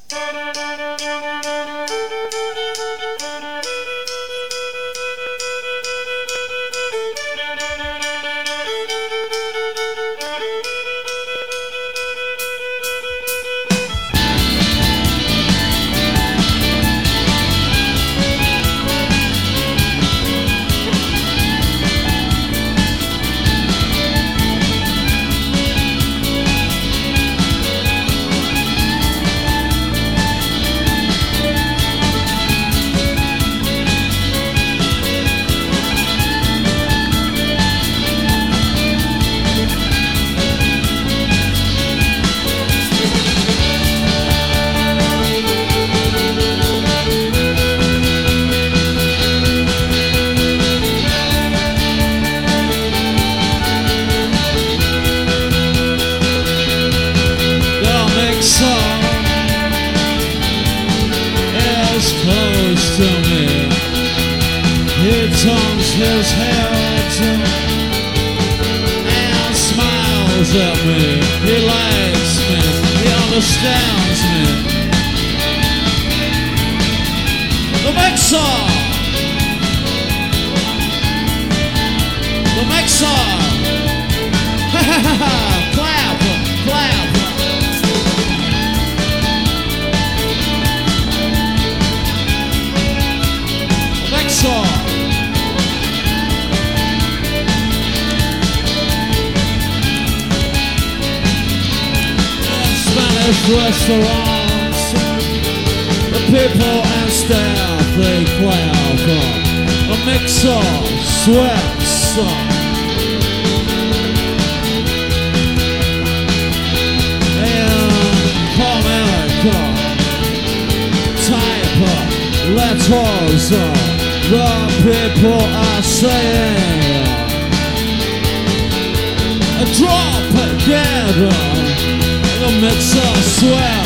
Close to me, he turns his head and smiles at me. He likes me, he understands me. The mixer, the mixer. Ha ha ha ha! Clap, clap. Spanish restaurants, the people and staff, they clap. A mixer sweats. And America type letters. The people are saying, drop together, the mixer sweat.